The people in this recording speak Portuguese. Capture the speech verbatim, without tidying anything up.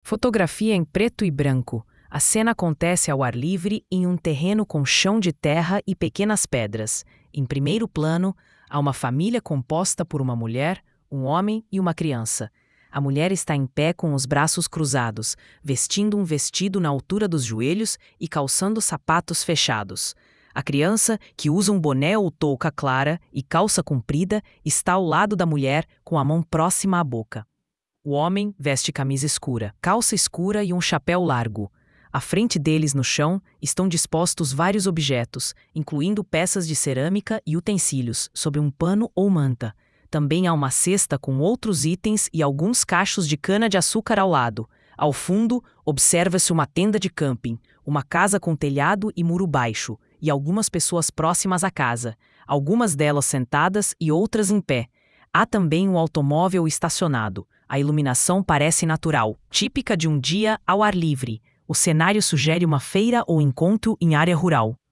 Fotografia em preto e branco. A cena acontece ao ar livre em um terreno com chão de terra e pequenas pedras. Em primeiro plano, há uma família composta por uma mulher, um homem e uma criança. A mulher está em pé com os braços cruzados, vestindo um vestido na altura dos joelhos e calçando sapatos fechados. A criança, que usa um boné ou touca clara e calça comprida, está ao lado da mulher com a mão próxima à boca. O homem veste camisa escura, calça escura e um chapéu largo. À frente deles, no chão, estão dispostos vários objetos, incluindo peças de cerâmica e utensílios, sobre um pano ou manta. Também há uma cesta com outros itens e alguns cachos de cana-de-açúcar ao lado. Ao fundo, observa-se uma tenda de camping, uma casa com telhado e muro baixo, e algumas pessoas próximas à casa, algumas delas sentadas e outras em pé. Há também um automóvel estacionado. A iluminação parece natural, típica de um dia ao ar livre. O cenário sugere uma feira ou encontro em área rural.